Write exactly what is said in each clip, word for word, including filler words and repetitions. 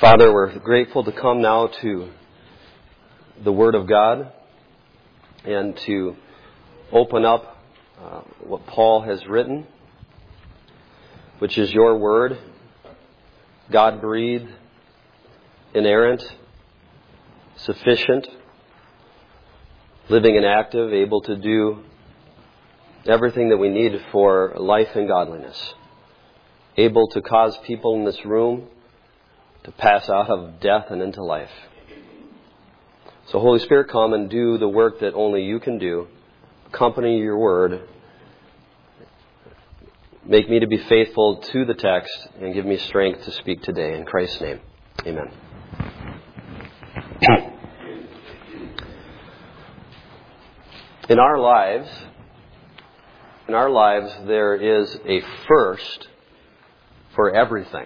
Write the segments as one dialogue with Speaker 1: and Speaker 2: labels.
Speaker 1: Father, we're grateful to come now to the Word of God and to open up uh, what Paul has written, which is your Word, God-breathed, inerrant, sufficient, living and active, able to do everything that we need for life and godliness, able to cause people in this room to pass out of death and into life. So Holy Spirit, come and do the work that only you can do. Accompany your word. Make me to be faithful to the text and give me strength to speak today. In Christ's name, amen. In our lives, in our lives, there is a first for everything.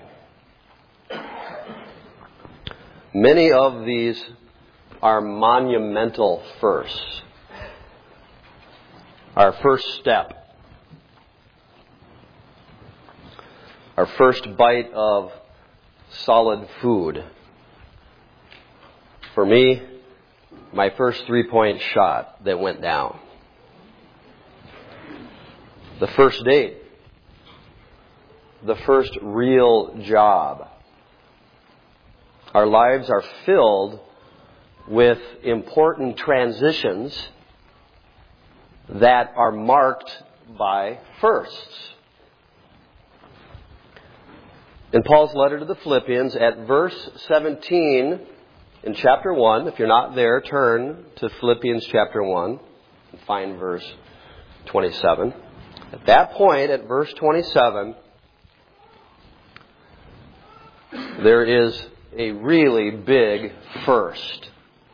Speaker 1: Many of these are monumental firsts. Our first step. Our first bite of solid food. For me, my first three-point shot that went down. The first date. The first real job. Our lives are filled with important transitions that are marked by firsts. In Paul's letter to the Philippians, at verse seventeen in chapter one, if you're not there, turn to Philippians chapter one and find verse twenty-seven. At that point, at verse twenty-seven, there is a really big first.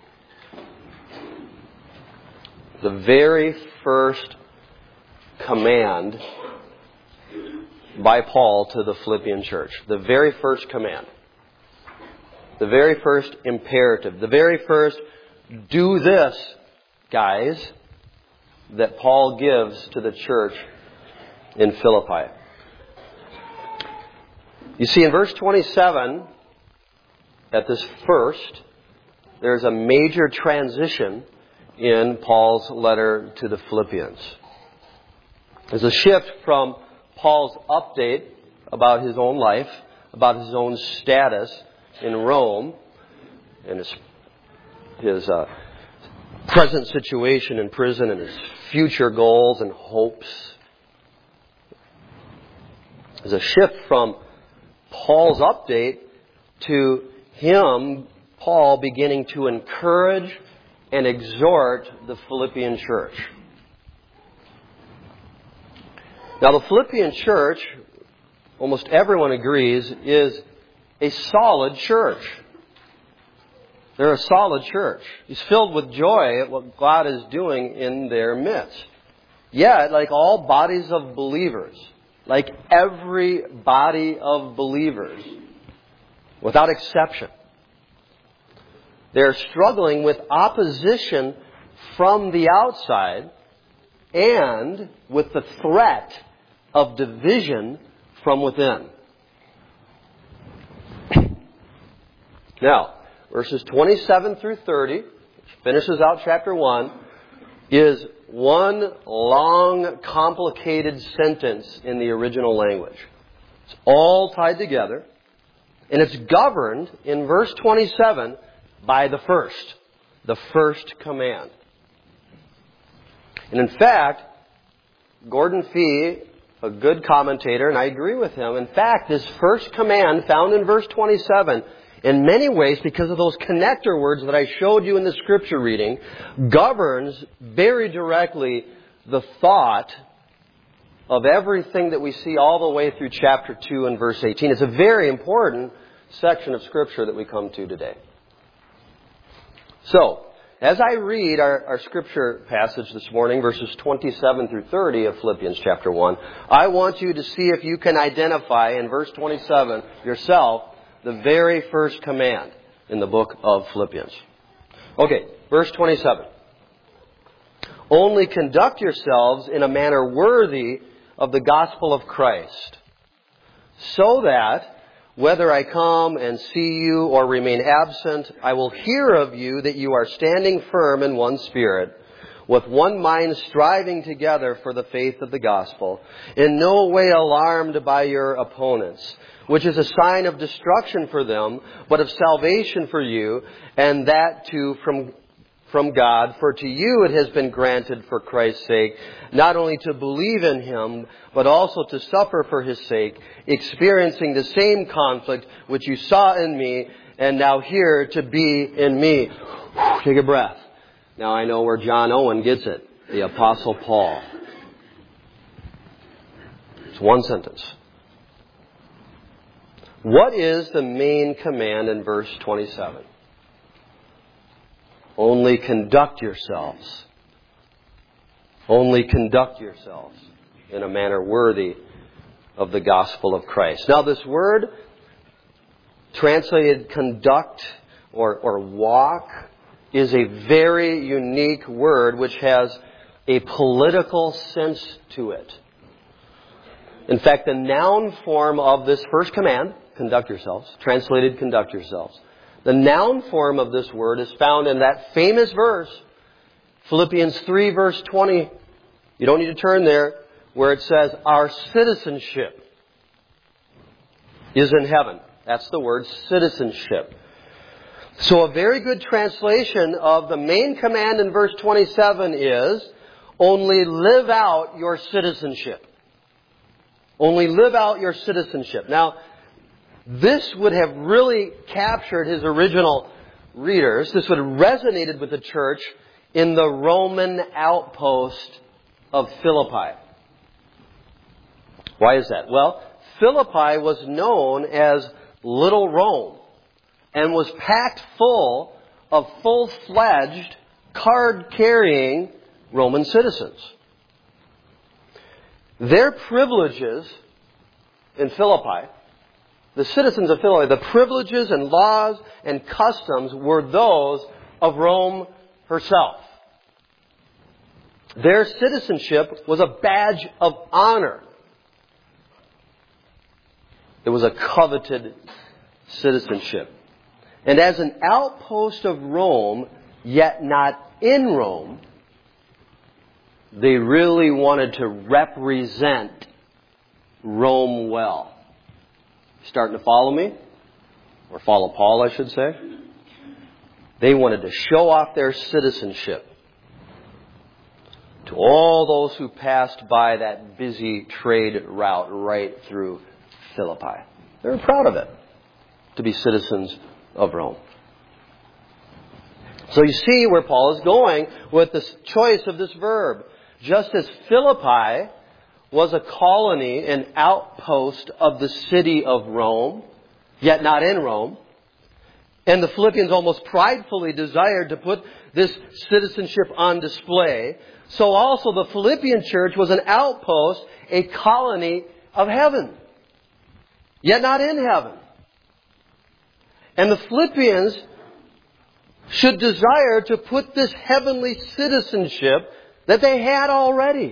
Speaker 1: The very first command by Paul to the Philippian church. The very first command. The very first imperative. The very first do this, guys, that Paul gives to the church in Philippi. You see, in verse twenty-seven, at this first, there's a major transition in Paul's letter to the Philippians. There's a shift from Paul's update about his own life, about his own status in Rome, and his, his uh, present situation in prison, and his future goals and hopes. There's a shift from Paul's update to him, Paul, beginning to encourage and exhort the Philippian church. Now, the Philippian church, almost everyone agrees, is a solid church. They're a solid church. He's filled with joy at what God is doing in their midst. Yet, like all bodies of believers, like every body of believers, without exception, they're struggling with opposition from the outside and with the threat of division from within. Now, verses twenty-seven through thirty, which finishes out chapter one, is one long, complicated sentence in the original language. It's all tied together, and it's governed in verse twenty-seven by the first, the first command. And in fact, Gordon Fee, a good commentator, and I agree with him, in fact, this first command found in verse twenty-seven, in many ways, because of those connector words that I showed you in the scripture reading, governs very directly the thought of everything that we see all the way through chapter two and verse eighteen. It's a very important section of scripture that we come to today. So, as I read our, our scripture passage this morning, verses twenty-seven through thirty of Philippians chapter one, I want you to see if you can identify in verse twenty-seven yourself the very first command in the book of Philippians. Okay, verse twenty-seven. Only conduct yourselves in a manner worthy of the gospel of Christ, so that whether I come and see you or remain absent, I will hear of you that you are standing firm in one spirit, with one mind striving together for the faith of the gospel, in no way alarmed by your opponents, which is a sign of destruction for them, but of salvation for you, and that too from from God. For to you it has been granted for Christ's sake, not only to believe in Him, but also to suffer for His sake, experiencing the same conflict which you saw in me, and now here to be in me. Take a breath. Now I know where John Owen gets it. The Apostle Paul. It's one sentence. What is the main command in verse twenty-seven? Only conduct yourselves. Only conduct yourselves in a manner worthy of the gospel of Christ. Now this word, translated conduct or, or walk, is a very unique word which has a political sense to it. In fact, the noun form of this first command, conduct yourselves, translated conduct yourselves, the noun form of this word is found in that famous verse, Philippians three verse twenty. You don't need to turn there, where it says, our citizenship is in heaven. That's the word citizenship. So a very good translation of the main command in verse twenty-seven is, only live out your citizenship. Only live out your citizenship. Now, this would have really captured his original readers. This would have resonated with the church in the Roman outpost of Philippi. Why is that? Well, Philippi was known as Little Rome and was packed full of full-fledged, card-carrying Roman citizens. Their privileges in Philippi, the citizens of Philippi, the privileges and laws and customs were those of Rome herself. Their citizenship was a badge of honor. It was a coveted citizenship. And as an outpost of Rome, yet not in Rome, they really wanted to represent Rome well. Starting to follow me? Or follow Paul, I should say. They wanted to show off their citizenship to all those who passed by that busy trade route right through Philippi. They were proud of it, to be citizens of Rome. So you see where Paul is going with this choice of this verb. Just as Philippi was a colony, an outpost of the city of Rome, yet not in Rome, and the Philippians almost pridefully desired to put this citizenship on display, so also the Philippian church was an outpost, a colony of heaven, yet not in heaven. And the Philippians should desire to put this heavenly citizenship that they had already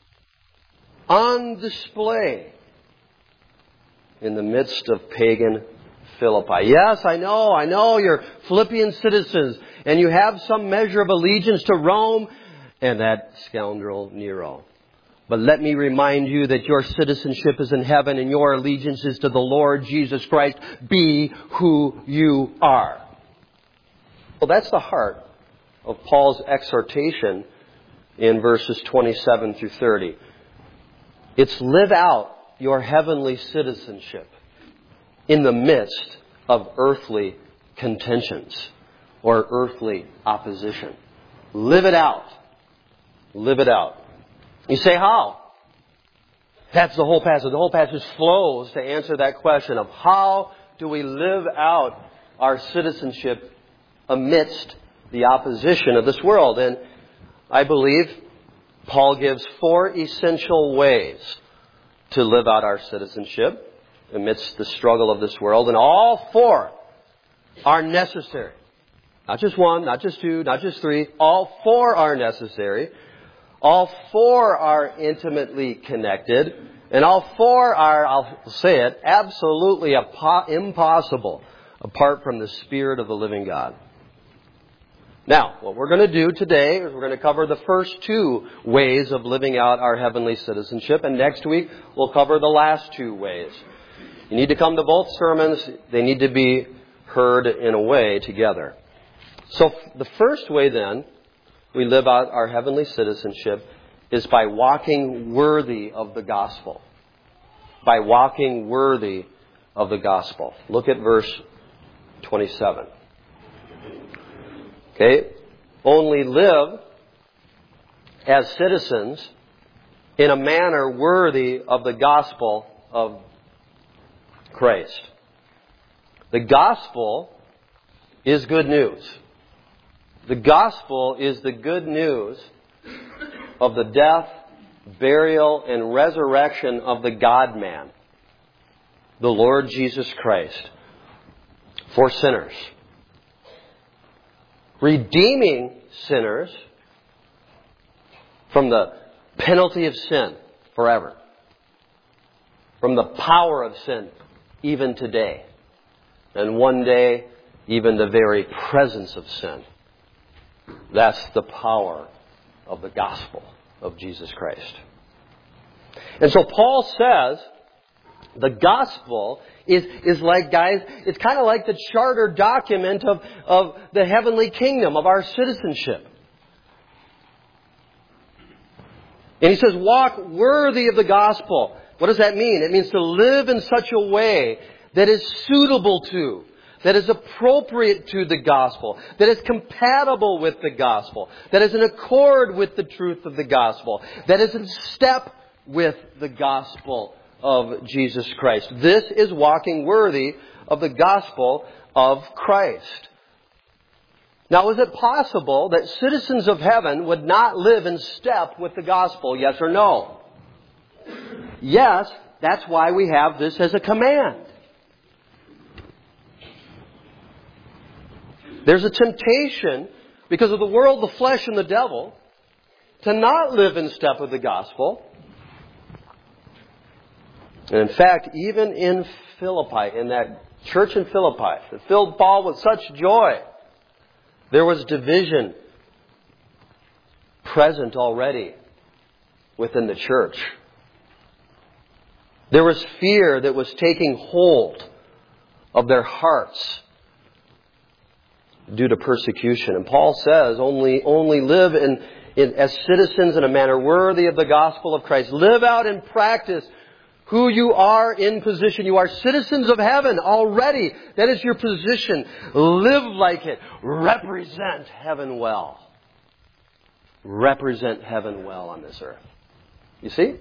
Speaker 1: on display in the midst of pagan Philippi. Yes, I know, I know you're Philippian citizens and you have some measure of allegiance to Rome and that scoundrel Nero. But let me remind you that your citizenship is in heaven and your allegiance is to the Lord Jesus Christ. Be who you are. Well, that's the heart of Paul's exhortation in verses twenty-seven through thirty. It's live out your heavenly citizenship in the midst of earthly contentions or earthly opposition. Live it out. Live it out. You say, how? That's the whole passage. The whole passage flows to answer that question of how do we live out our citizenship amidst the opposition of this world. And I believe Paul gives four essential ways to live out our citizenship amidst the struggle of this world. And all four are necessary. Not just one, not just two, not just three. All four are necessary. All four are intimately connected. And all four are, I'll say it, absolutely impossible apart from the Spirit of the living God. Now, what we're going to do today is we're going to cover the first two ways of living out our heavenly citizenship. And next week, we'll cover the last two ways. You need to come to both sermons. They need to be heard in a way together. So the first way then we live out our heavenly citizenship is by walking worthy of the gospel. By walking worthy of the gospel. Look at verse twenty-seven. Okay? Only live as citizens in a manner worthy of the gospel of Christ. The gospel is good news. The gospel is the good news of the death, burial, and resurrection of the God-man, the Lord Jesus Christ, for sinners. Redeeming sinners from the penalty of sin forever. From the power of sin even today. And one day, even the very presence of sin. That's the power of the gospel of Jesus Christ. And so Paul says the gospel is, is like, guys, it's kind of like the charter document of, of the heavenly kingdom, of our citizenship. And he says, walk worthy of the gospel. What does that mean? It means to live in such a way that is suitable to, that is appropriate to the gospel, that is compatible with the gospel, that is in accord with the truth of the gospel, that is in step with the gospel of Jesus Christ. This is walking worthy of the gospel of Christ. Now, is it possible that citizens of heaven would not live in step with the gospel? Yes or no? Yes, that's why we have this as a command. There's a temptation, because of the world, the flesh, and the devil, to not live in step with the gospel. And in fact, even in Philippi, in that church in Philippi, that filled Paul with such joy, there was division present already within the church. There was fear that was taking hold of their hearts due to persecution. And Paul says, only, only live in, in, as citizens in a manner worthy of the gospel of Christ. Live out in practice who you are in position. You are citizens of heaven already. That is your position. Live like it. Represent heaven well. Represent heaven well on this earth. You see?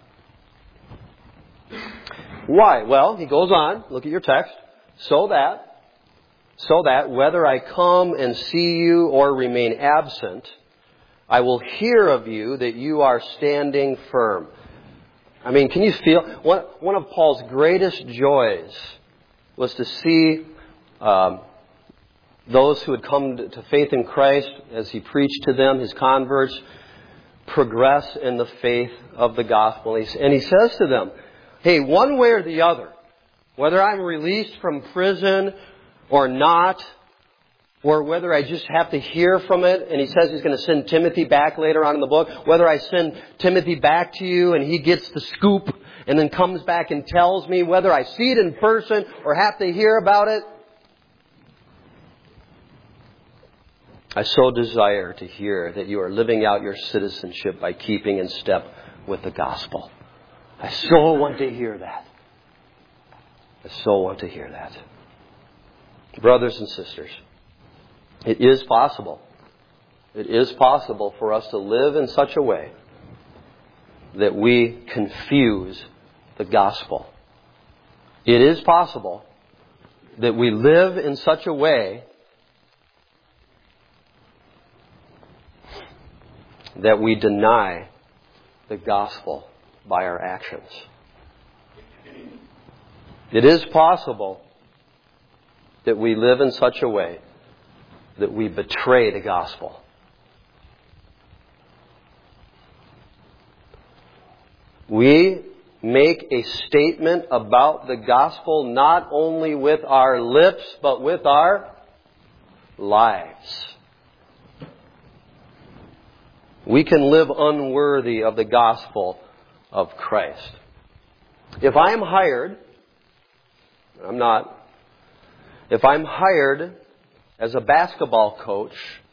Speaker 1: Why? Well, he goes on. Look at your text. So that, so that whether I come and see you or remain absent, I will hear of you that you are standing firm. I mean, can you feel? One, one of Paul's greatest joys was to see um, those who had come to faith in Christ as he preached to them, his converts, progress in the faith of the gospel. And he says to them, hey, one way or the other, whether I'm released from prison or not, or whether I just have to hear from it, and he says he's going to send Timothy back later on in the book, whether I send Timothy back to you and he gets the scoop and then comes back and tells me, whether I see it in person or have to hear about it, I so desire to hear that you are living out your citizenship by keeping in step with the gospel. I so want to hear that. I so want to hear that. Brothers and sisters, it is possible. It is possible for us to live in such a way that we confuse the gospel. It is possible that we live in such a way that we deny the gospel by our actions. It is possible that we live in such a way that we betray the gospel. We make a statement about the gospel not only with our lips, but with our lives. We can live unworthy of the gospel of Christ. If I'm hired, I'm not, if I'm hired as a basketball coach,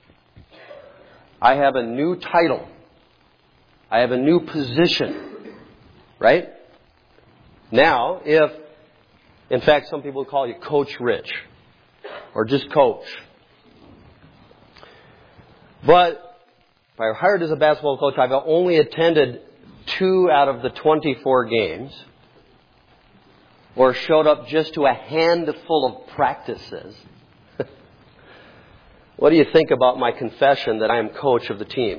Speaker 1: I have a new title. I have a new position. Right? Now, if, in fact, some people call you Coach Rich, or just Coach. But if I were hired as a basketball coach, I've only attended two out of the twenty-four games, or showed up just to a handful of practices. What do you think about my confession that I am coach of the team?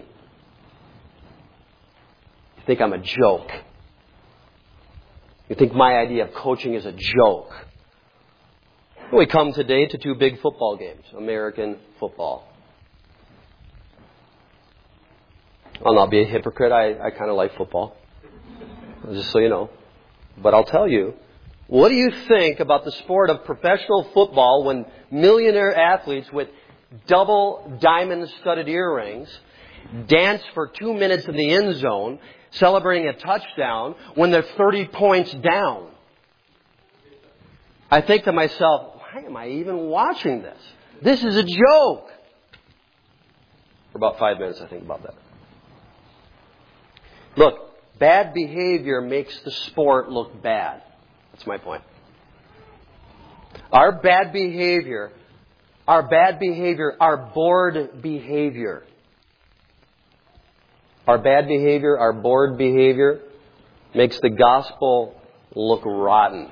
Speaker 1: You think I'm a joke? You think my idea of coaching is a joke? We come today to two big football games, American football. I'll not be a hypocrite. I, I kind of like football, just so you know. But I'll tell you, what do you think about the sport of professional football when millionaire athletes with double diamond-studded earrings dance for two minutes in the end zone, celebrating a touchdown when they're thirty points down? I think to myself, why am I even watching this? This is a joke. For about five minutes, I think about that. Look, bad behavior makes the sport look bad. That's my point. Our bad behavior, our bad behavior, our bored behavior, our bad behavior, our bored behavior makes the gospel look rotten.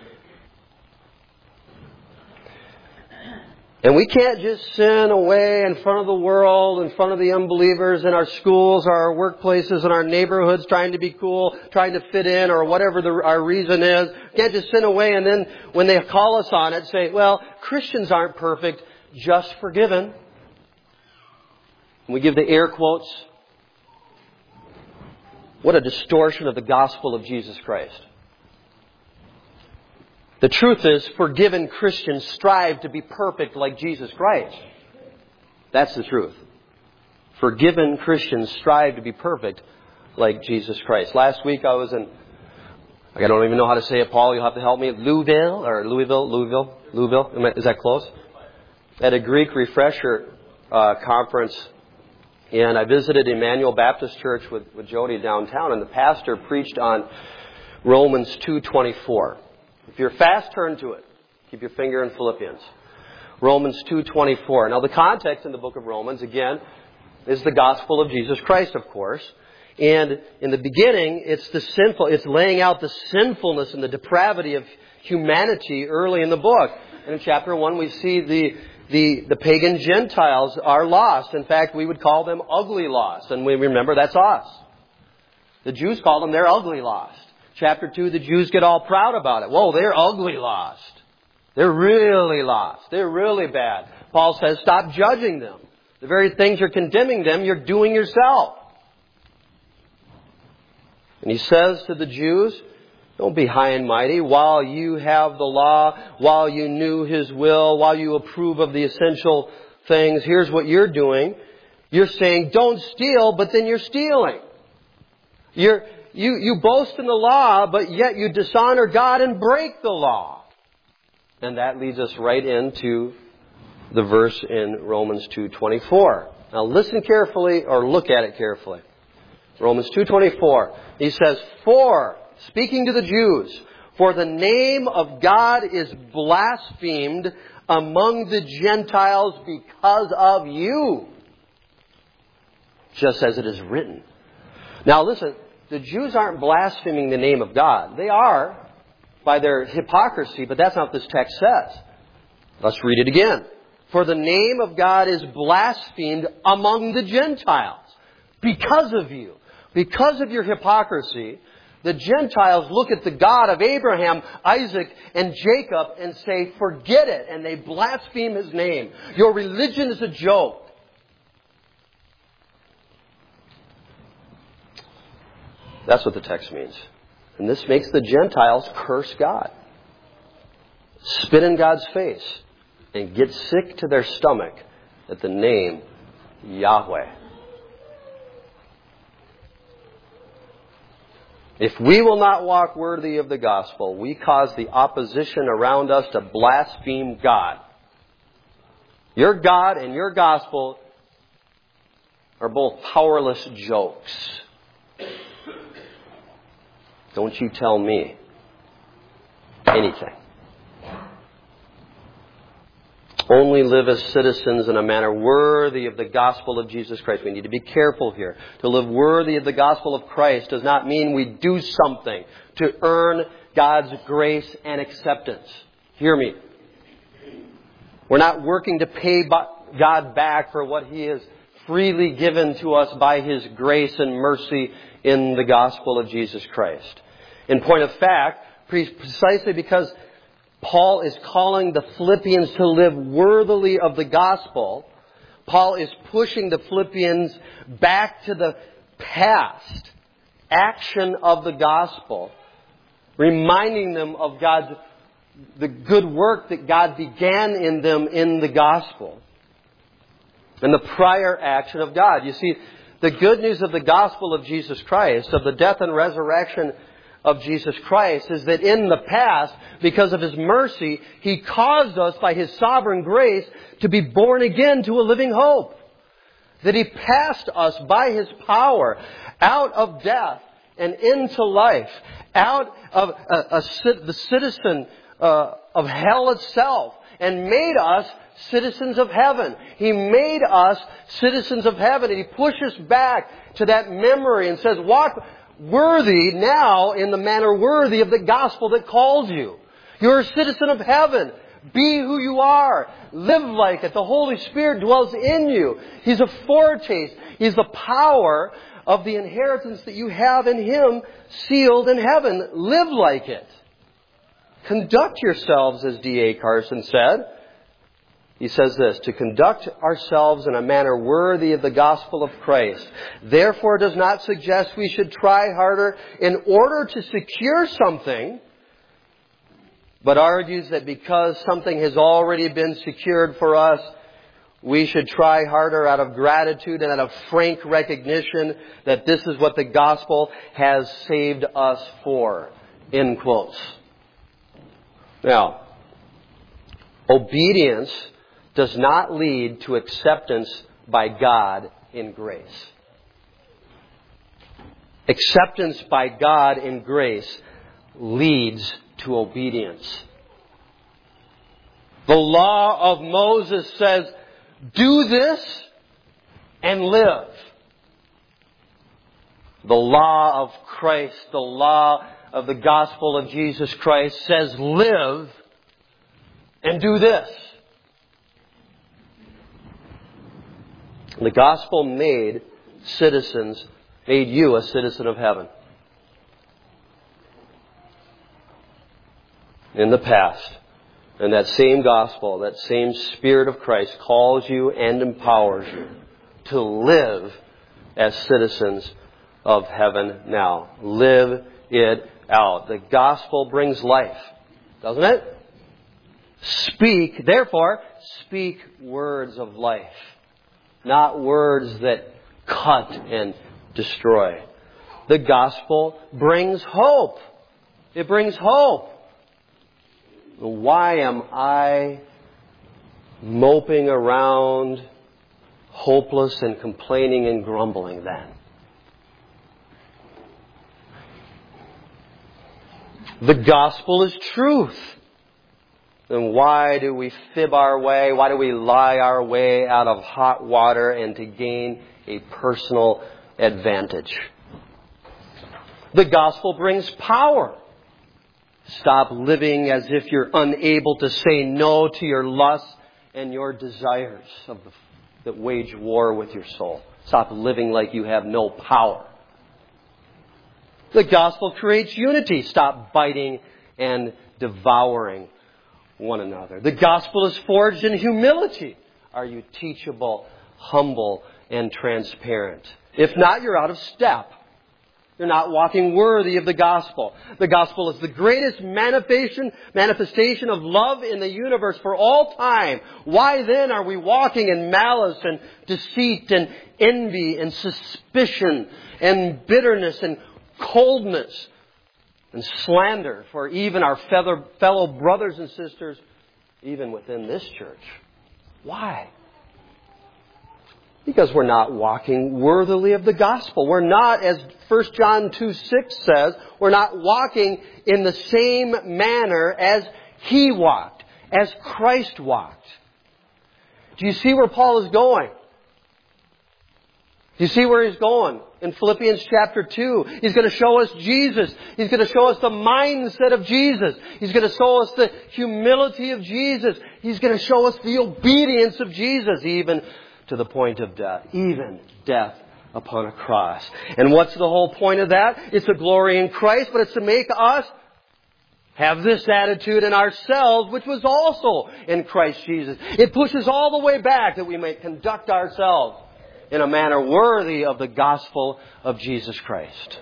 Speaker 1: And we can't just sin away in front of the world, in front of the unbelievers, in our schools, our workplaces, in our neighborhoods, trying to be cool, trying to fit in, or whatever the, our reason is. We can't just sin away and then when they call us on it, say, well, Christians aren't perfect, just forgiven. And we give the air quotes. What a distortion of the gospel of Jesus Christ. The truth is, forgiven Christians strive to be perfect like Jesus Christ. That's the truth. Forgiven Christians strive to be perfect like Jesus Christ. Last week I was in, I don't even know how to say it, Paul, you'll have to help me, Louisville, or Louisville, Louisville, Louisville, is that close? At a Greek refresher uh, conference, and I visited Emmanuel Baptist Church with, with Jody downtown, and the pastor preached on Romans two twenty-four. If you're fast, turn to it. Keep your finger in Philippians. Romans two twenty-four. Now the context in the book of Romans, again, is the gospel of Jesus Christ, of course. And in the beginning, it's the sinful, it's laying out the sinfulness and the depravity of humanity early in the book. And in chapter one, we see the, the, the pagan Gentiles are lost. In fact, we would call them ugly lost. And we remember that's us. The Jews call them they're ugly lost. Chapter two, the Jews get all proud about it. Whoa, they're ugly lost. They're really lost. They're really bad. Paul says, stop judging them. The very things you're condemning them, you're doing yourself. And he says to the Jews, don't be high and mighty while you have the law, while you knew His will, while you approve of the essential things. Here's what you're doing. You're saying, don't steal, but then you're stealing. You're You, you boast in the law, but yet you dishonor God and break the law. And that leads us right into the verse in Romans two twenty-four. Now listen carefully, or look at it carefully. Romans two twenty-four. He says, for, speaking to the Jews, for the name of God is blasphemed among the Gentiles because of you. Just as it is written. Now listen. The Jews aren't blaspheming the name of God. They are by their hypocrisy, but that's not what this text says. Let's read it again. For the name of God is blasphemed among the Gentiles because of you. Because of your hypocrisy, the Gentiles look at the God of Abraham, Isaac, and Jacob and say, forget it. And they blaspheme His name. Your religion is a joke. That's what the text means. And this makes the Gentiles curse God, spit in God's face, and get sick to their stomach at the name Yahweh. If we will not walk worthy of the gospel, we cause the opposition around us to blaspheme God. Your God and your gospel are both powerless jokes. Don't you tell me anything. Only live as citizens in a manner worthy of the gospel of Jesus Christ. We need to be careful here. To live worthy of the gospel of Christ does not mean we do something to earn God's grace and acceptance. Hear me. We're not working to pay God back for what He has freely given to us by His grace and mercy in the gospel of Jesus Christ. In point of fact, precisely because Paul is calling the Philippians to live worthily of the gospel, Paul is pushing the Philippians back to the past action of the gospel, reminding them of God's the good work that God began in them in the gospel and the prior action of God. You see, the good news of the gospel of Jesus Christ, of the death and resurrection of Jesus Christ, is that in the past, because of His mercy, He caused us by His sovereign grace to be born again to a living hope. That He passed us by His power out of death and into life, out of a, a, the citizen uh, of hell itself, and made us citizens of heaven. He made us citizens of heaven, and He pushes back to that memory and says, walk worthy now in the manner worthy of the gospel that calls you. You're a citizen of heaven. Be who you are. Live like it. The Holy Spirit dwells in you. He's a foretaste. He's the power of the inheritance that you have in Him sealed in heaven. Live like it. Conduct yourselves, as D A Carson said. He says this, to conduct ourselves in a manner worthy of the gospel of Christ, therefore does not suggest we should try harder in order to secure something, but argues that because something has already been secured for us, we should try harder out of gratitude and out of frank recognition that this is what the gospel has saved us for. In quotes. Now, obedience does not lead to acceptance by God in grace. Acceptance by God in grace leads to obedience. The law of Moses says, do this and live. The law of Christ, the law of the gospel of Jesus Christ says, live and do this. The gospel made citizens, made you a citizen of heaven. In the past. And that same gospel, that same Spirit of Christ calls you and empowers you to live as citizens of heaven now. Live it out. The gospel brings life, doesn't it? Speak, therefore, speak words of life. Not words that cut and destroy. The gospel brings hope. It brings hope. Why am I moping around, hopeless and complaining and grumbling then? The gospel is truth. Then why do we fib our way? Why do we lie our way out of hot water and to gain a personal advantage? The gospel brings power. Stop living as if you're unable to say no to your lusts and your desires of the, that wage war with your soul. Stop living like you have no power. The gospel creates unity. Stop biting and devouring one another. The gospel is forged in humility. Are you teachable, humble, and transparent? If not, you're out of step. You're not walking worthy of the gospel. The gospel is the greatest manifestation, manifestation of love in the universe for all time. Why then are we walking in malice and deceit and envy and suspicion and bitterness and coldness and slander for even our fellow brothers and sisters, even within this church? Why? Because we're not walking worthily of the gospel. We're not, as First John two six says, we're not walking in the same manner as He walked, as Christ walked. Do you see where Paul is going? Do you see where he's going? In Philippians chapter two, he's going to show us Jesus. He's going to show us the mindset of Jesus. He's going to show us the humility of Jesus. He's going to show us the obedience of Jesus, even to the point of death, even death upon a cross. And what's the whole point of that? It's a glory in Christ, but it's to make us have this attitude in ourselves, which was also in Christ Jesus. It pushes all the way back that we may conduct ourselves in a manner worthy of the gospel of Jesus Christ.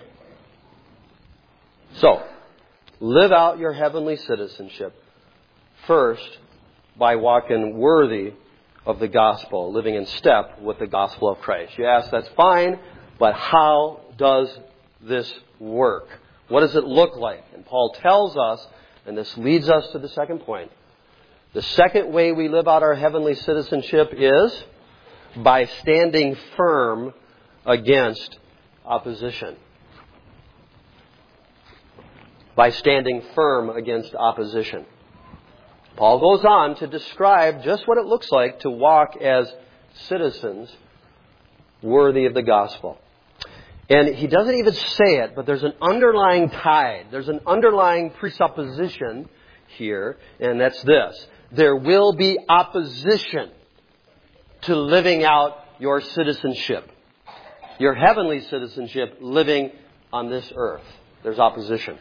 Speaker 1: So, live out your heavenly citizenship first by walking worthy of the gospel, living in step with the gospel of Christ. You ask, that's fine, but how does this work? What does it look like? And Paul tells us, and this leads us to the second point. The second way we live out our heavenly citizenship is by standing firm against opposition. By standing firm against opposition. Paul goes on to describe just what it looks like to walk as citizens worthy of the gospel. And he doesn't even say it, but there's an underlying tide. There's an underlying presupposition here, and that's this. There will be opposition to living out your citizenship. Your heavenly citizenship living on this earth. There's opposition.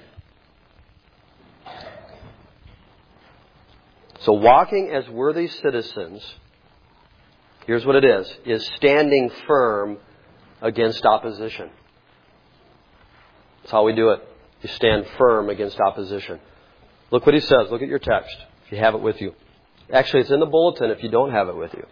Speaker 1: So walking as worthy citizens, here's what it is, is standing firm against opposition. That's how we do it. You stand firm against opposition. Look what he says. Look at your text, if you have it with you. Actually, it's in the bulletin if you don't have it with you.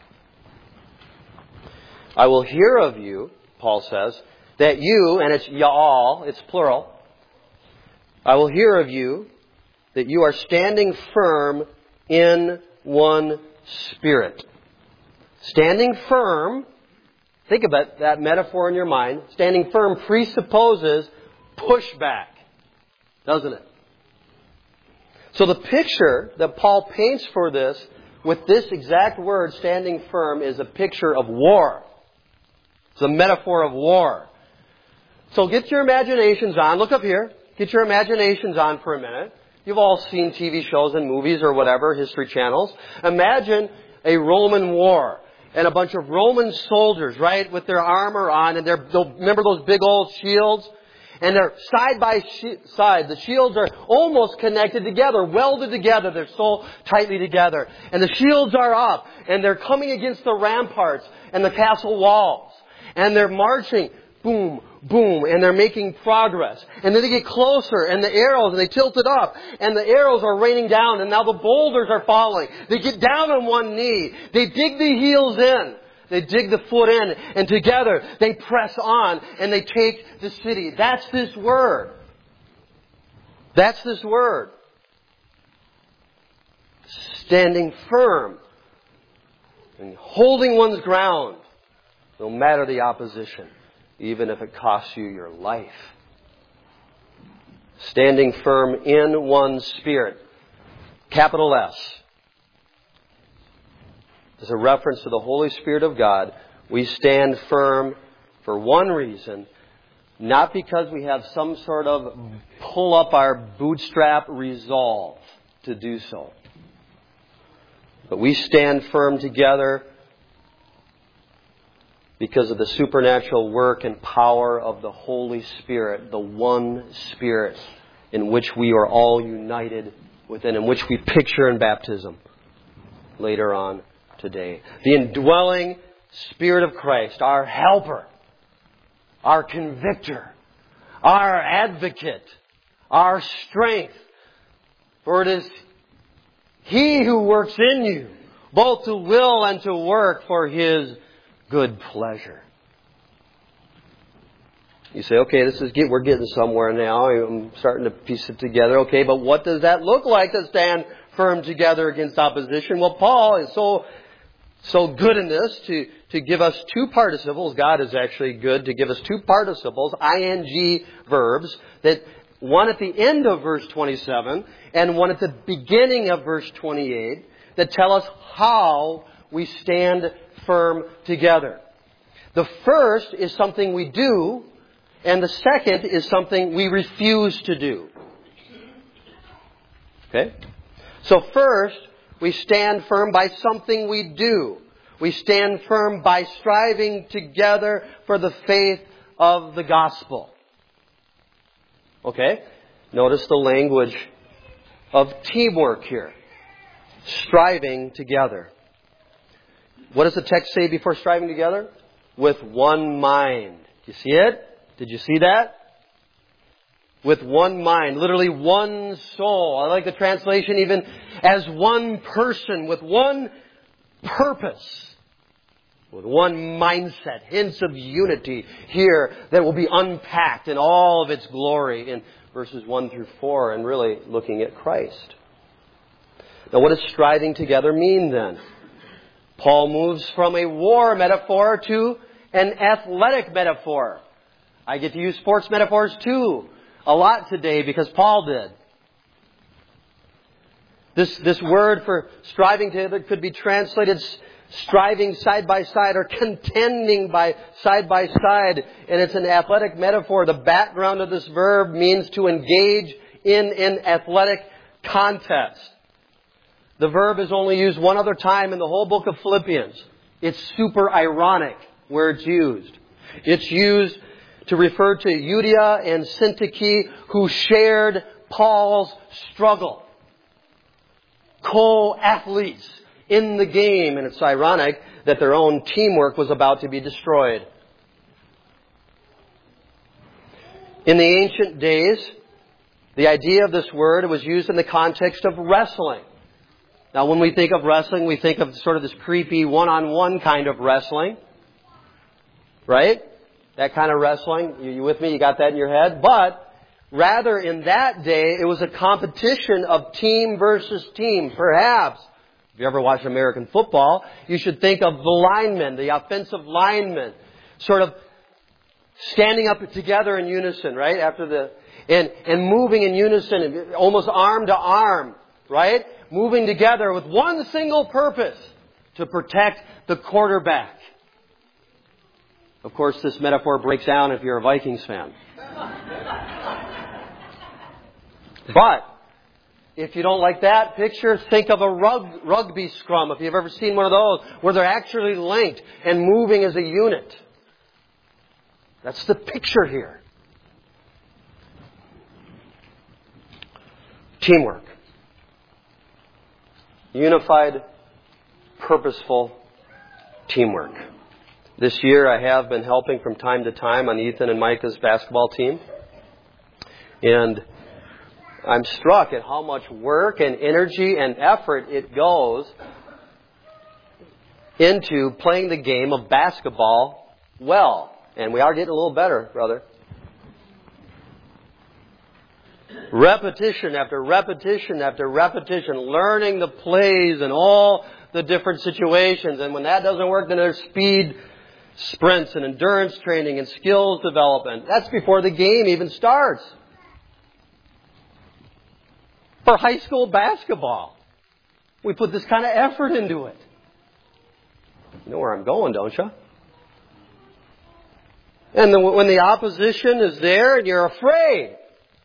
Speaker 1: I will hear of you, Paul says, that you, and it's y'all, it's plural. I will hear of you that you are standing firm in one spirit. Standing firm, think about that metaphor in your mind. Standing firm presupposes pushback, doesn't it? So the picture that Paul paints for this with this exact word, standing firm, is a picture of war. It's a metaphor of war. So get your imaginations on. Look up here. Get your imaginations on for a minute. You've all seen T V shows and movies or whatever, history channels. Imagine a Roman war and a bunch of Roman soldiers, right, with their armor on, and they're, remember those big old shields? And they're side by side. The shields are almost connected together, welded together. They're so tightly together. And the shields are up, and they're coming against the ramparts and the castle walls. And they're marching, boom, boom, and they're making progress. And then they get closer, and the arrows, and they tilt it up, and the arrows are raining down, and now the boulders are falling. They get down on one knee. They dig the heels in. They dig the foot in, and together they press on, and they take the city. That's this word. That's this word. Standing firm and holding one's ground, no matter the opposition, even if it costs you your life. Standing firm in one's spirit. Capital S. As a reference to the Holy Spirit of God, we stand firm for one reason, not because we have some sort of pull up our bootstrap resolve to do so. But we stand firm together because of the supernatural work and power of the Holy Spirit, the one Spirit in which we are all united within, in which we picture in baptism later on today. The indwelling Spirit of Christ, our helper, our convictor, our advocate, our strength. For it is He who works in you, both to will and to work for His good pleasure. You say, okay, this is get, we're getting somewhere now. I'm starting to piece it together. Okay, but what does that look like to stand firm together against opposition? Well, Paul is so so good in this to, to give us two participles. God is actually good to give us two participles, ing verbs, that one at the end of verse twenty-seven and one at the beginning of verse twenty-eight that tell us how we stand firm together. The first is something we do, and the second is something we refuse to do. Okay? So first, we stand firm by something we do. We stand firm by striving together for the faith of the gospel. Okay? Notice the language of teamwork here. Striving together. What does the text say before striving together? With one mind. You see it? Did you see that? With one mind. Literally one soul. I like the translation even as one person with one purpose. With one mindset. Hints of unity here that will be unpacked in all of its glory in verses one through four and really looking at Christ. Now what does striving together mean then? Paul moves from a war metaphor to an athletic metaphor. I get to use sports metaphors too a lot today because Paul did. This, this word for striving together could be translated striving side by side or contending by side by side. And it's an athletic metaphor. The background of this verb means to engage in an athletic contest. The verb is only used one other time in the whole book of Philippians. It's super ironic where it's used. It's used to refer to Euodia and Syntyche who shared Paul's struggle. Co-athletes in the game. And it's ironic that their own teamwork was about to be destroyed. In the ancient days, the idea of this word was used in the context of wrestling. Now, when we think of wrestling, we think of sort of this creepy one-on-one kind of wrestling. Right? That kind of wrestling. You, you with me? You got that in your head? But rather, in that day, it was a competition of team versus team. Perhaps, if you ever watch American football, you should think of the linemen, the offensive linemen, sort of standing up together in unison, right? After the and and moving in unison, almost arm to arm, right? Moving together with one single purpose, to protect the quarterback. Of course, this metaphor breaks down if you're a Vikings fan. But if you don't like that picture, think of a rug, rugby scrum, if you've ever seen one of those, where they're actually linked and moving as a unit. That's the picture here. Teamwork. Unified, purposeful teamwork. This year I have been helping from time to time on Ethan and Micah's basketball team. And I'm struck at how much work and energy and effort it goes into playing the game of basketball well. And we are getting a little better, brother. Repetition after repetition after repetition, learning the plays and all the different situations. And when that doesn't work, then there's speed sprints and endurance training and skills development. That's before the game even starts. For high school basketball, we put this kind of effort into it. You know where I'm going, don't you? And the, when the opposition is there and you're afraid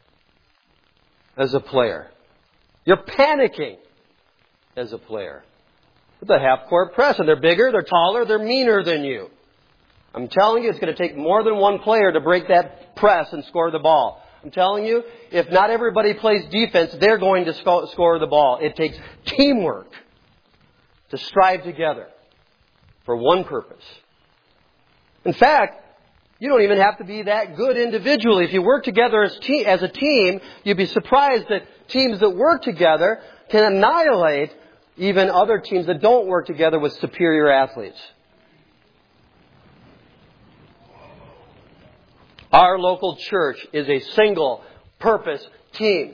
Speaker 1: as a player, you're panicking as a player. With the half-court press, and they're bigger, they're taller, they're meaner than you. I'm telling you, it's going to take more than one player to break that press and score the ball. I'm telling you, if not everybody plays defense, they're going to sc- score the ball. It takes teamwork to strive together for one purpose. In fact, You don't even have to be that good individually. If you work together as, te- as a team, you'd be surprised that teams that work together can annihilate even other teams that don't work together with superior athletes. Our local church is a single purpose team.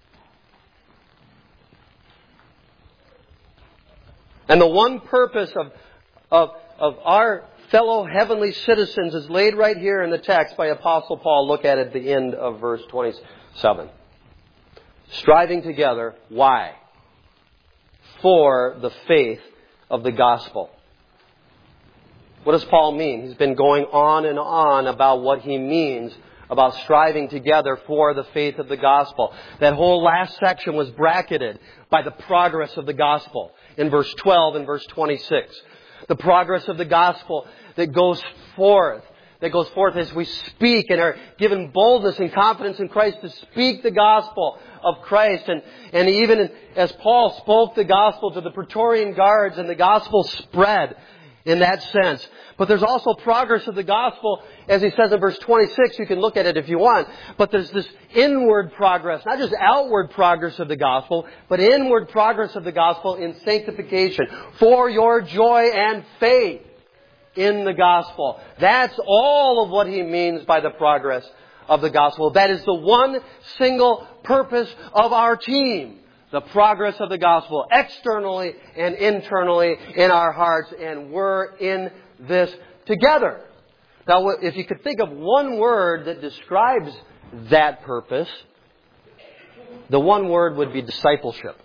Speaker 1: And the one purpose of, of, of our fellow heavenly citizens is laid right here in the text by Apostle Paul. Look at it at the end of verse twenty-seven. Striving together. Why? For the faith of the gospel. What does Paul mean? He's been going on and on about what he means about striving together for the faith of the gospel. That whole last section was bracketed by the progress of the gospel in verse twelve and verse twenty-six. The progress of the gospel that goes forth, that goes forth as we speak and are given boldness and confidence in Christ to speak the gospel of Christ. And, and even as Paul spoke the gospel to the Praetorian guards and the gospel spread in that sense. But there's also progress of the gospel, as he says in verse twenty-six. You can look at it if you want. But there's this inward progress, not just outward progress of the gospel, but inward progress of the gospel in sanctification for your joy and faith in the gospel. That's all of what he means by the progress of the gospel. That is the one single purpose of our team. The progress of the gospel externally and internally in our hearts. And we're in this together. Now, if you could think of one word that describes that purpose, the one word would be discipleship.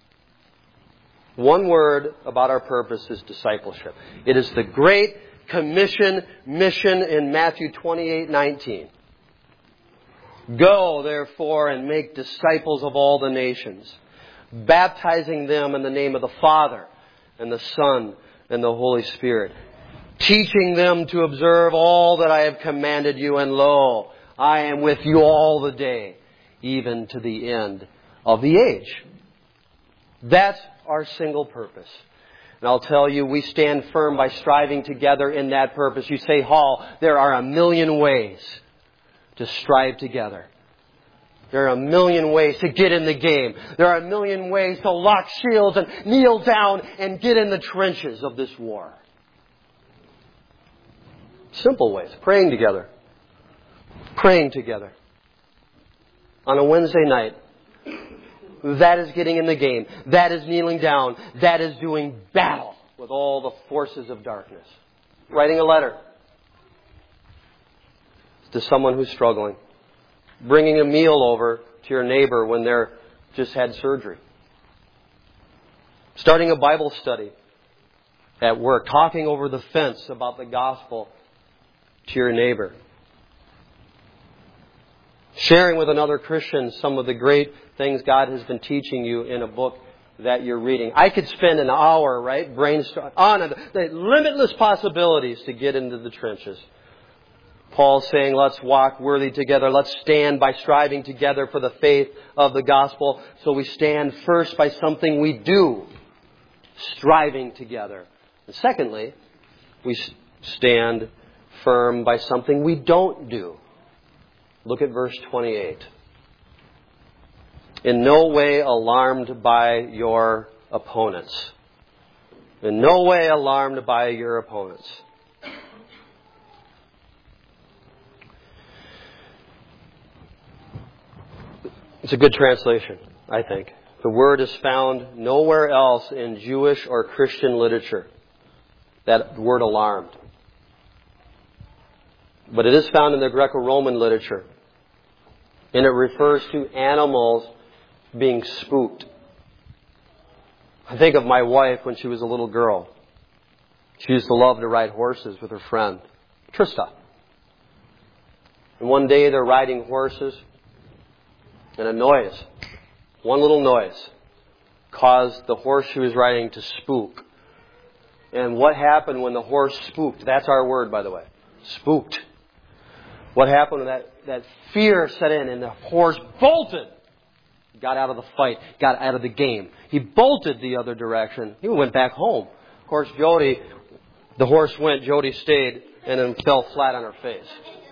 Speaker 1: One word about our purpose is discipleship. It is the Great Commission mission in Matthew twenty-eight nineteen. Go, therefore, and make disciples of all the nations, baptizing them in the name of the Father and the Son and the Holy Spirit, teaching them to observe all that I have commanded you, and lo, I am with you all the day, even to the end of the age. That's our single purpose. And I'll tell you, we stand firm by striving together in that purpose. You say, Hall, there are a million ways to strive together. There are a million ways to get in the game. There are a million ways to lock shields and kneel down and get in the trenches of this war. Simple ways. Praying together. Praying together. On a Wednesday night. That is getting in the game. That is kneeling down. That is doing battle with all the forces of darkness. Writing a letter to someone who's struggling. Bringing a meal over to your neighbor when they're just had surgery. Starting a Bible study at work. Talking over the fence about the gospel to your neighbor. Sharing with another Christian some of the great things God has been teaching you in a book that you're reading. I could spend an hour, right, brainstorming on it. The limitless possibilities to get into the trenches. Paul's saying, let's walk worthy together. Let's stand by striving together for the faith of the gospel. So we stand first by something we do, striving together. And secondly, we stand firm by something we don't do. Look at verse twenty-eight. In no way alarmed by your opponents. In no way alarmed by your opponents. It's a good translation, I think. The word is found nowhere else in Jewish or Christian literature. That word alarmed. But it is found in the Greco-Roman literature. And it refers to animals being spooked. I think of my wife when she was a little girl. She used to love to ride horses with her friend, Trista. And one day they're riding horses, and a noise, one little noise, caused the horse she was riding to spook. And what happened when the horse spooked? That's our word, by the way. Spooked. What happened when that, that fear set in and the horse bolted? Got out of the fight, got out of the game. He bolted the other direction. He went back home. Of course, Jody, the horse went, Jody stayed. and then fell flat on her face.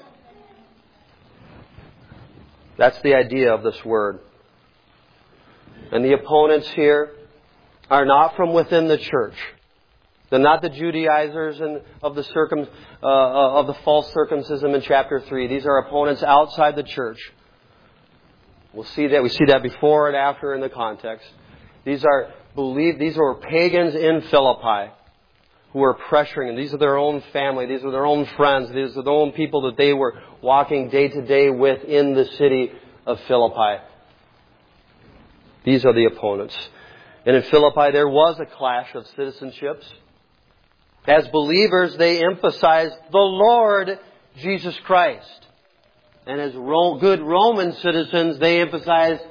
Speaker 1: That's the idea of this word. And the opponents here are not from within the church. They're not the Judaizers and of the circum uh, of the false circumcision in chapter three. These are opponents outside the church. We'll see that. We see that before and after in the context. These are believe. These were pagans in Philippi who were pressuring, and these are their own family. These are their own friends. These are their own people that they were walking day to day with in the city of Philippi. These are the opponents. And in Philippi, there was a clash of citizenships. As believers, they emphasized the Lord Jesus Christ. And as good Roman citizens, they emphasized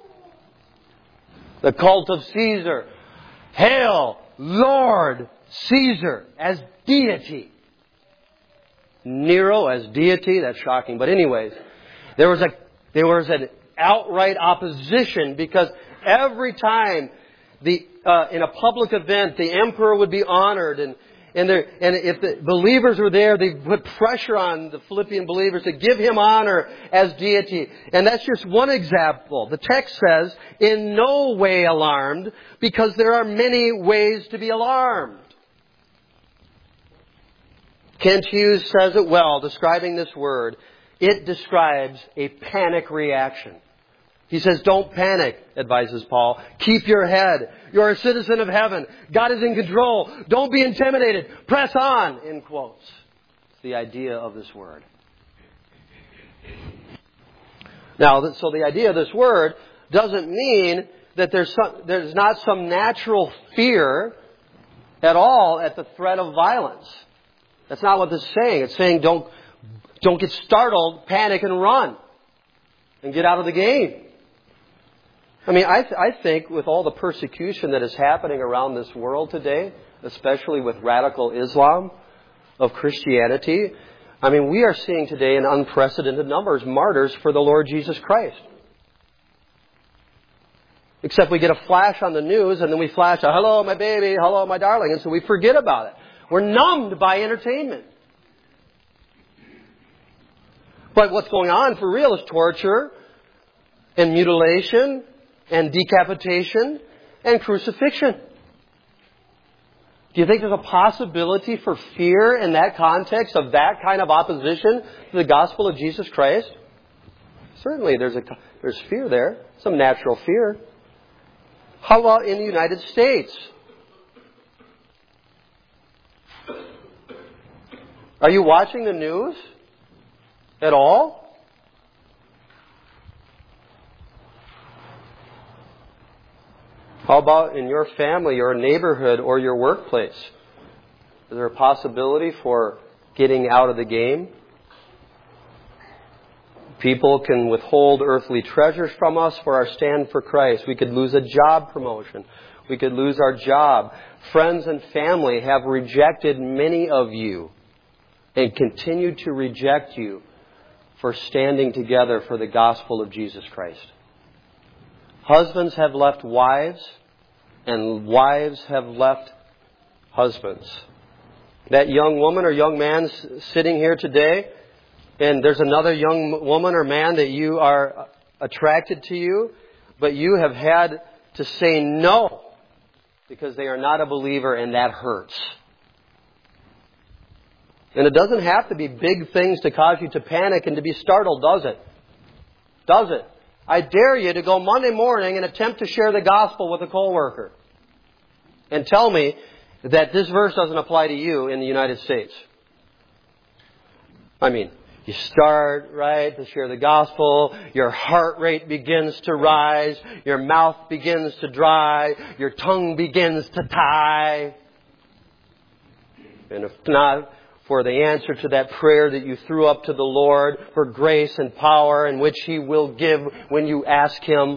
Speaker 1: the cult of Caesar. Hail, Lord Caesar, as deity. Nero as deity, that's shocking. But anyways, there was a there was an outright opposition because every time the uh, in a public event, the emperor would be honored, and and there and if the believers were there, they put pressure on the Philippian believers to give him honor as deity. And that's just one example. The text says, "In no way alarmed," because there are many ways to be alarmed. Kent Hughes says it well, describing this word. It describes a panic reaction. He says, don't panic, advises Paul. Keep your head. You're a citizen of heaven. God is in control. Don't be intimidated. Press on, in quotes. It's the idea of this word. Now, so the idea of this word doesn't mean that there's some, there's not some natural fear at all at the threat of violence. That's not what this is saying. It's saying don't, don't get startled, panic, and run. And get out of the game. I mean, I, th- I think with all the persecution that is happening around this world today, especially with radical Islam of Christianity, I mean, we are seeing today in unprecedented numbers martyrs for the Lord Jesus Christ. Except we get a flash on the news and then we flash a, hello, my baby, hello, my darling, and so we forget about it. We're numbed by entertainment. But what's going on for real is torture and mutilation and decapitation and crucifixion. Do you think there's a possibility for fear in that context of that kind of opposition to the gospel of Jesus Christ? Certainly there's a there's fear there, some natural fear. How about in the United States? Are you watching the news at all? How about in your family, your neighborhood, or your workplace? Is there a possibility for getting out of the game? People can withhold earthly treasures from us for our stand for Christ. We could lose a job promotion. We could lose our job. Friends and family have rejected many of you and continue to reject you for standing together for the gospel of Jesus Christ. Husbands have left wives, and wives have left husbands. That young woman or young man sitting here today, and there's another young woman or man that you are attracted to you, but you have had to say no because they are not a believer, and that hurts. And it doesn't have to be big things to cause you to panic and to be startled, does it? Does it? I dare you to go Monday morning and attempt to share the gospel with a coworker and tell me that this verse doesn't apply to you in the United States. I mean, you start, right, to share the gospel, your heart rate begins to rise, your mouth begins to dry, your tongue begins to tie. And if not for the answer to that prayer that you threw up to the Lord for grace and power, in which He will give when you ask Him,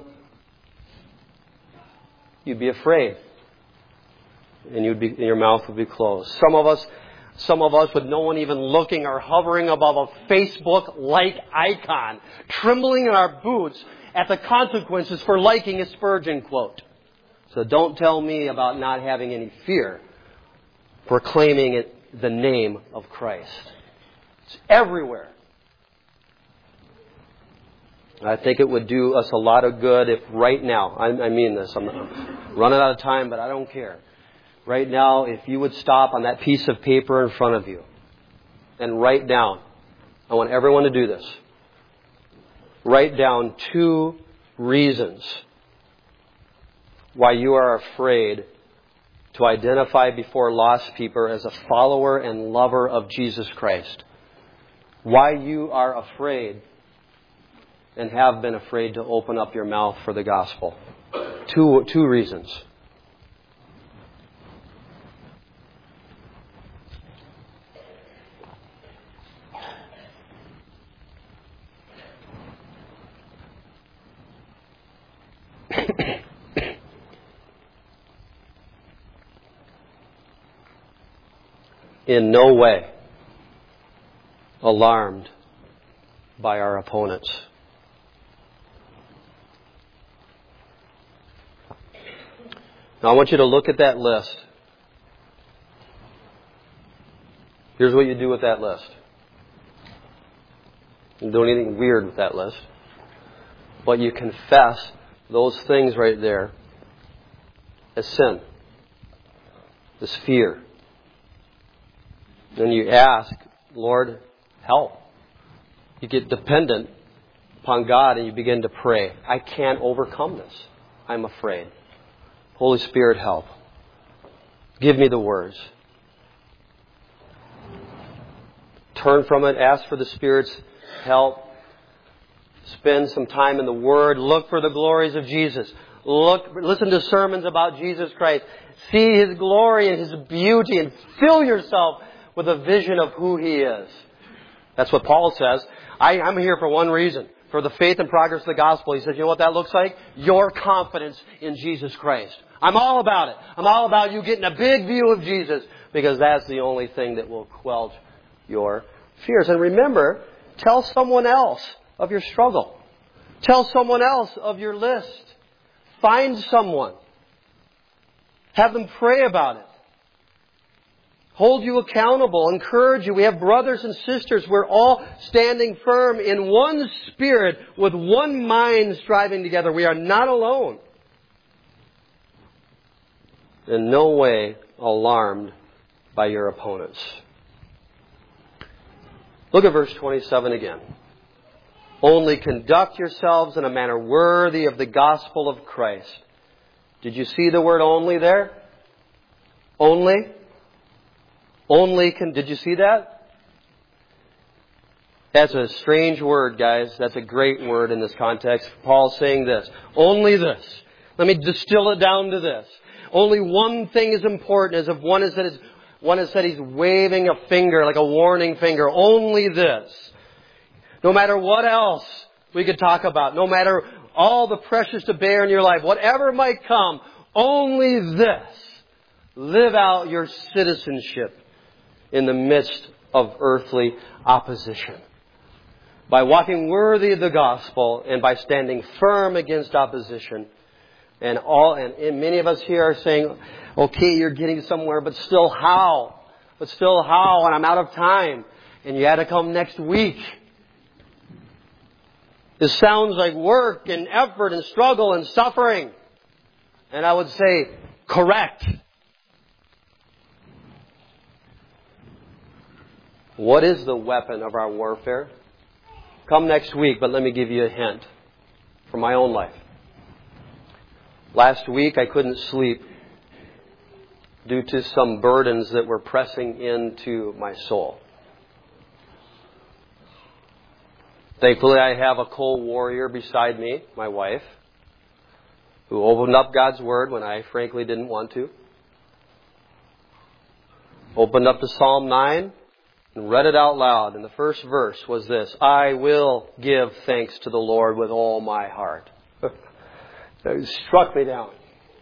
Speaker 1: you'd be afraid, and you'd be, and your mouth would be closed. Some of us, some of us, with no one even looking, are hovering above a Facebook-like icon, trembling in our boots at the consequences for liking a Spurgeon quote. So don't tell me about not having any fear, proclaiming it the name of Christ. It's everywhere. I think it would do us a lot of good if right now, I, I mean this, I'm running out of time, but I don't care. Right now, if you would stop on that piece of paper in front of you and write down, I want everyone to do this, write down two reasons why you are afraid to identify before lost people as a follower and lover of Jesus Christ. Why you are afraid and have been afraid to open up your mouth for the gospel. Two, two reasons. In no way alarmed by our opponents. Now I want you to look at that list. Here's what you do with that list. You don't do anything weird with that list. But you confess those things right there as sin, as fear. Then you ask, Lord, help. You get dependent upon God and you begin to pray. I can't overcome this. I'm afraid. Holy Spirit, help. Give me the words. Turn from it. Ask for the Spirit's help. Spend some time in the Word. Look for the glories of Jesus. Look, listen to sermons about Jesus Christ. See His glory and His beauty and fill yourself with a vision of who He is. That's what Paul says. I, I'm here for one reason. For the faith and progress of the gospel. He says, you know what that looks like? Your confidence in Jesus Christ. I'm all about it. I'm all about you getting a big view of Jesus. Because that's the only thing that will quell your fears. And remember, tell someone else of your struggle. Tell someone else of your list. Find someone. Have them pray about it. Hold you accountable, encourage you. We have brothers and sisters. We're all standing firm in one spirit with one mind striving together. We are not alone. In no way alarmed by your opponents. Look at verse twenty-seven again. Only conduct yourselves in a manner worthy of the gospel of Christ. Did you see the word only there? Only? Only can, did you see that? That's a strange word, guys. That's a great word in this context. Paul's saying this. Only this. Let me distill it down to this. Only one thing is important, as if one has said, one has said he's waving a finger, like a warning finger. Only this. No matter what else we could talk about, no matter all the pressures to bear in your life, whatever might come, only this. Live out your citizenship in the midst of earthly opposition. By walking worthy of the gospel and by standing firm against opposition. And all and, and many of us here are saying, okay, you're getting somewhere, but still how? But still how? And I'm out of time. And you had to come next week. This sounds like work and effort and struggle and suffering. And I would say, correct. What is the weapon of our warfare? Come next week, but let me give you a hint from my own life. Last week I couldn't sleep due to some burdens that were pressing into my soul. Thankfully I have a co-warrior beside me, my wife, who opened up God's Word when I frankly didn't want to. Opened up to Psalm nine. And read it out loud. And the first verse was this. I will give thanks to the Lord with all my heart. It struck me down.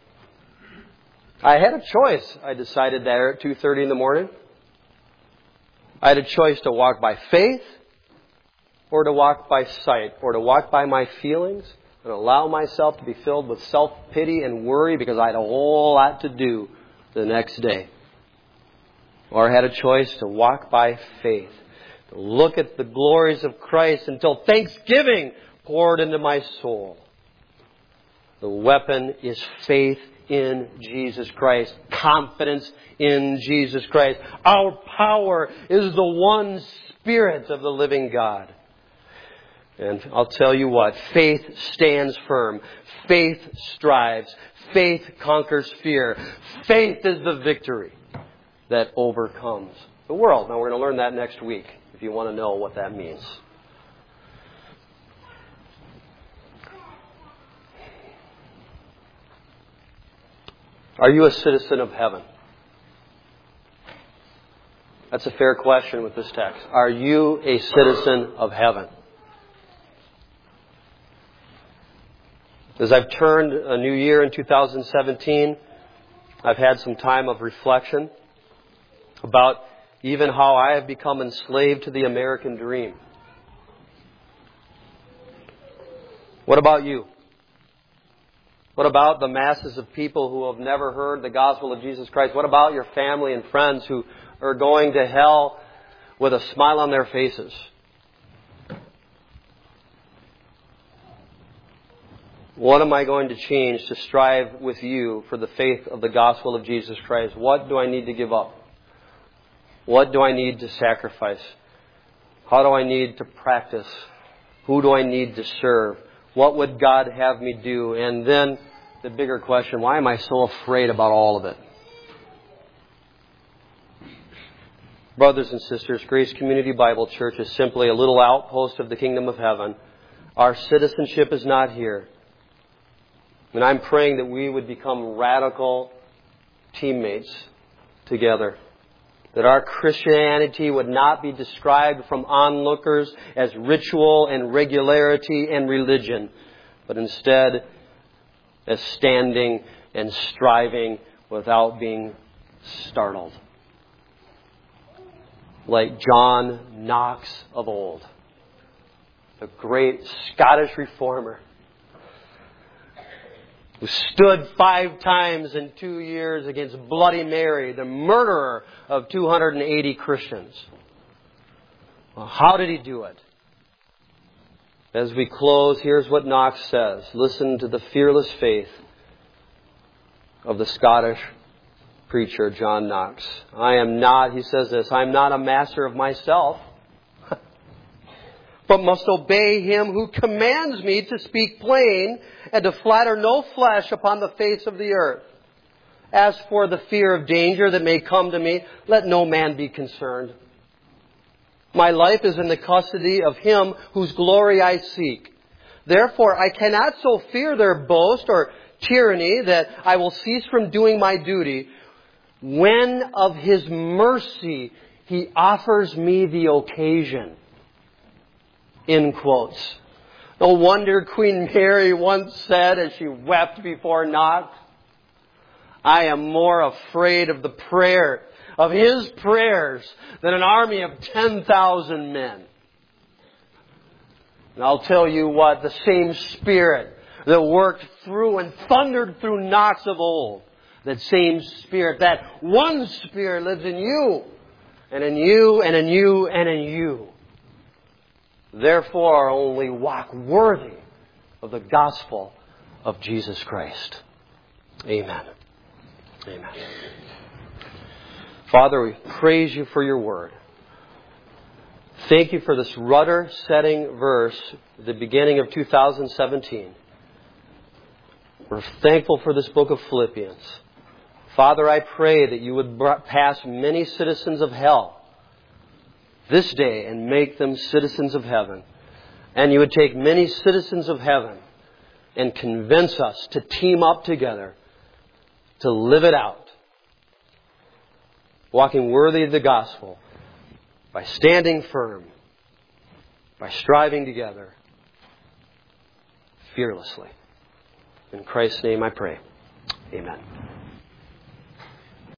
Speaker 1: I had a choice. I decided there at two thirty in the morning. I had a choice to walk by faith or to walk by sight or to walk by my feelings and allow myself to be filled with self-pity and worry because I had a whole lot to do the next day. or had a choice to walk by faith, to look at the glories of Christ until thanksgiving poured into my soul. The weapon is faith in Jesus Christ, confidence in Jesus Christ. Our power is the one Spirit of the living God. And I'll tell you what, faith stands firm. Faith strives. Faith conquers fear. Faith is the victory that overcomes the world. Now we're going to learn that next week if you want to know what that means. Are you a citizen of heaven? That's a fair question with this text. Are you a citizen of heaven? As I've turned a new year in two thousand seventeen, I've had some time of reflection about even how I have become enslaved to the American dream. What about you? What about the masses of people who have never heard the gospel of Jesus Christ? What about your family and friends who are going to hell with a smile on their faces? What am I going to change to strive with you for the faith of the gospel of Jesus Christ? What do I need to give up? What do I need to sacrifice? How do I need to practice? Who do I need to serve? What would God have me do? And then the bigger question, why am I so afraid about all of it? Brothers and sisters, Grace Community Bible Church is simply a little outpost of the kingdom of heaven. Our citizenship is not here. And I'm praying that we would become radical teammates together. That our Christianity would not be described from onlookers as ritual and regularity and religion, but instead as standing and striving without being startled. Like John Knox of old, the great Scottish reformer, who stood five times in two years against Bloody Mary, the murderer of two hundred eighty Christians. Well, how did he do it? As we close, here's what Knox says. Listen to the fearless faith of the Scottish preacher, John Knox. I am not, he says this, I am not a master of myself, but must obey him who commands me to speak plain and to flatter no flesh upon the face of the earth. As for the fear of danger that may come to me, let no man be concerned. My life is in the custody of him whose glory I seek. Therefore, I cannot so fear their boast or tyranny that I will cease from doing my duty, when of his mercy he offers me the occasion. In quotes. No wonder Queen Mary once said as she wept before Knox, I am more afraid of the prayer, of his prayers, than an army of ten thousand men. And I'll tell you what, the same Spirit that worked through and thundered through Knox of old, that same Spirit, that one Spirit lives in you, and in you, and in you, and in you. Therefore, only walk worthy of the gospel of Jesus Christ. Amen. Amen. Father, we praise you for your word. Thank you for this rudder-setting verse at the beginning of two thousand seventeen. We're thankful for this book of Philippians. Father, I pray that you would pass many citizens of hell this day and make them citizens of heaven. And you would take many citizens of heaven and convince us to team up together to live it out, walking worthy of the gospel by standing firm, by striving together fearlessly. In Christ's name I pray. Amen.